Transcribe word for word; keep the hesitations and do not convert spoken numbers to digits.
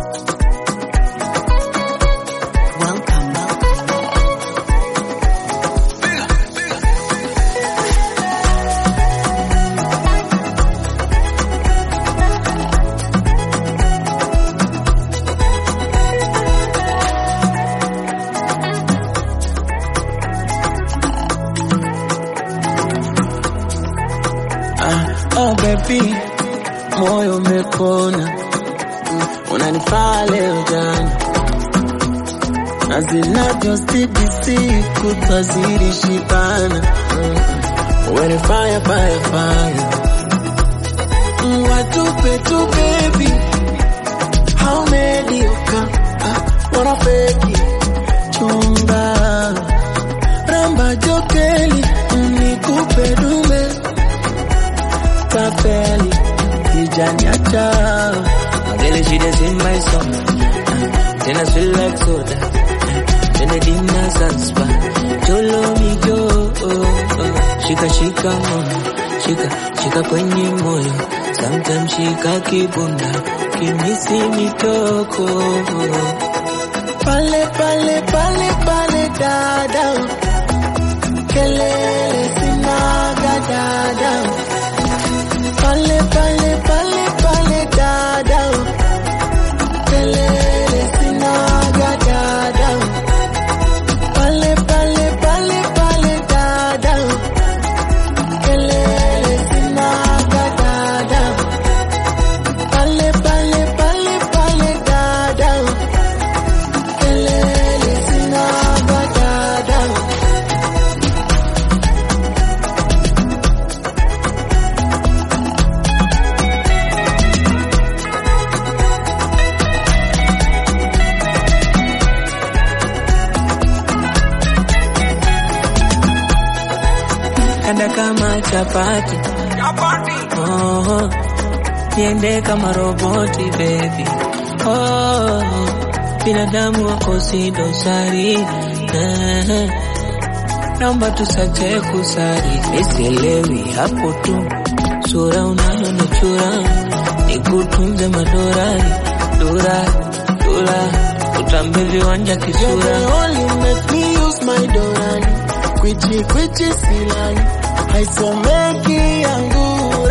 Oh baby, moyo umepona, unanifaa leo jana, na zinavyozidi siku twazidi shibana. When you fire, fire, fire, watupe tu baby, how mediocre, wanna fake it, chumba, ramba jokeli, nikupe dume, Papeli, Kijaniacha. Girl, she dey sing my song. Then I feel like soda. Then I dinner sanspa. Jolo mi jo. Shika shika moyo. Shika shika kwenye moyo. Sometimes shika kibunda. Kimisi mitoko. Pale pale pale pale dada. Kelele sinaga dada. Pale pale pale pale dada, kelele sinaga dada. Pale pale pale pale dada, kelele sinaga dada. Pale pale pale pale dada, kelele sinaga dada. Kanda kama chapati, chapati. Oh, niende kama roboti baby. Oh, binadamu wako si dosari. Eh, naomba tusache kusari. Nisielewi hapo tu, sura unayo nichura, nikutunze madorari, dora, dora, utambe viwanja kisura. You only make me use my dorani, kwichi kwichi silani, haisomeki yangu